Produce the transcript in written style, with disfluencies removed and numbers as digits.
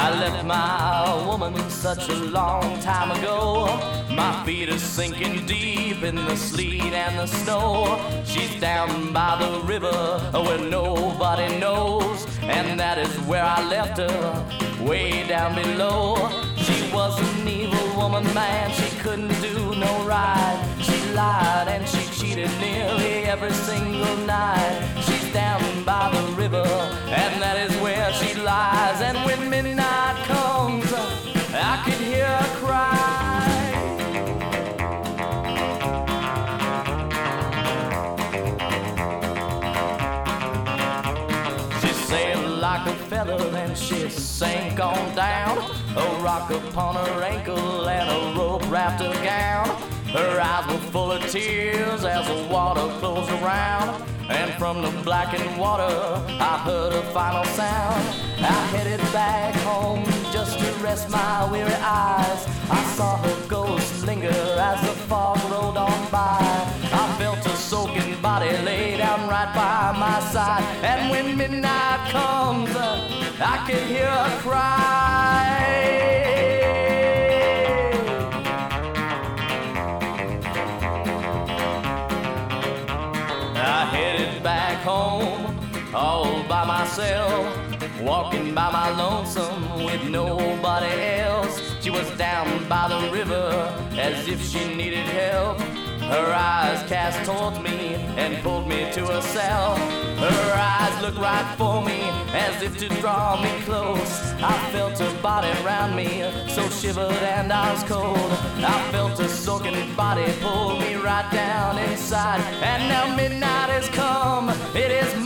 I left my woman such a long time ago. My feet are sinking deep in the sleet and the snow. She's down by the river where nobody knows, and that is where I left her, way down below. She was an evil woman, man, she couldn't do no right. She lied and she cheated nearly every single night. She's down by the river, and that is where she lies. And when midnight comes, I could hear her cry. She sailed like a feather and she sank on down. A rock upon her ankle and a rope wrapped her gown. Her eyes were full of tears as the water closed around. And from the blackened water I heard a final sound. I headed back home just to rest my weary eyes. I saw her ghost linger as the fog rolled on by. I felt her soaking body lay down right by my side. And when midnight comes, I can hear her cry. I headed back home all by myself, walking by my lonesome with nobody else. She was down by the river as if she needed help. Her eyes cast towards me and pulled me to herself. Her eyes looked right for me as if to draw me close. I felt her body around me, so shivered and I was cold. I felt her soaking body pull me right down inside. And now midnight has come, it is